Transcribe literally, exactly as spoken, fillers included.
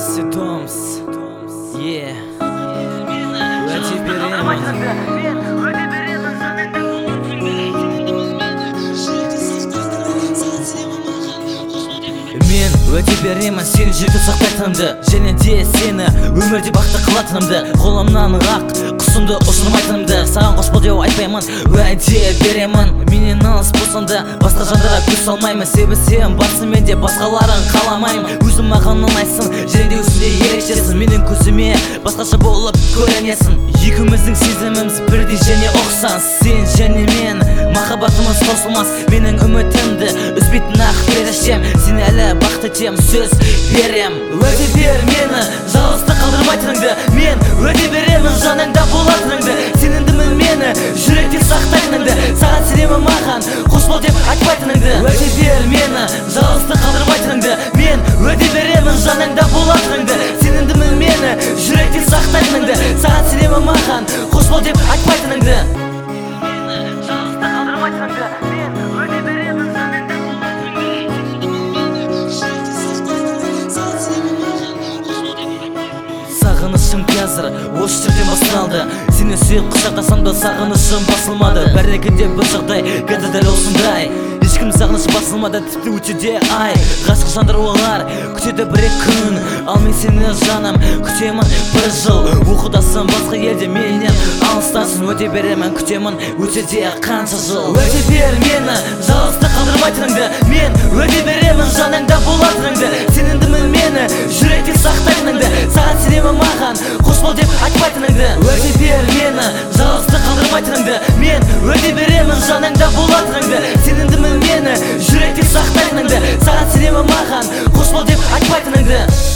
Ситомс, yeah. Уәде беремін. Мен уәде беремін сені жерде сақтайтынымды, және де сені өмірде бақытты қылатынымды, қолымнан ақ құсымды ұшырмайтынымды. Саған қош бол деп айтпаймын, уәде беремін. Менен алыс болсаң да басқа жандарға көз салмаймын, себебі сен барсың менде басқаларын қаламаймын. Өзің маған ұнайсың, және де өзіңде ерекшесің, менің көзіме басқаша болып көрінесің. Екеуміздің сезіміміз бірдей және ұқсас, сен және мен, махаббатымыз таусылмас. Менің үмітімді үзбейтін ақ періштем, сен әлі бақыт етем, сөз берем. Уәде бер мені жалғыздықта қалдырмайтыныңды, мен уәде беремін жаныңда болатыныңды. Сенімдімін мені жүректе сақтайтыныңды, саған сенемін маған қош бол деп айтпайтыныңды. Уәде бер мені жалғыздықта қалдырмайтыныңды, мен уәде беремін жаныңда болатыныңды. Сенімдімін мені жүректе сақтайтыныңды, саған сенемін маған қош бол деп айтпайтыныңды. Сағынышым қазір осы жерден басталды, сені сүйіп құшақтасам да сағынышым басылмады. Бәрекінде бір жағдай қазір дәл осындай, ешкім сағыныш басылмады, тіпті өтуде ай. Ғашық жандар олар күтеді бір-ек күн, ал мен сені жаным күтемін бір жыл. Оқудасың басқа елде менен алыстасың, уәде беремін күтемін өтуде қанша жыл. Уәде бер мені жалғыздықта қалдырмайтыныңды, мен уәде беремін жаныңда болатыныңды. Сенімдімін мені жүректе сақтайтыныңды, саған сенемін маған қош бол деп айтпайтыныңды. Уәде бер мені жалғыздықта қалдырмайтыныңды, мен уәде беремін жаныңда болатыныңды. Сенімдімін мені жүректе сақтайтыныңды, саған сенемін маған қош бол деп айтпайтыныңды.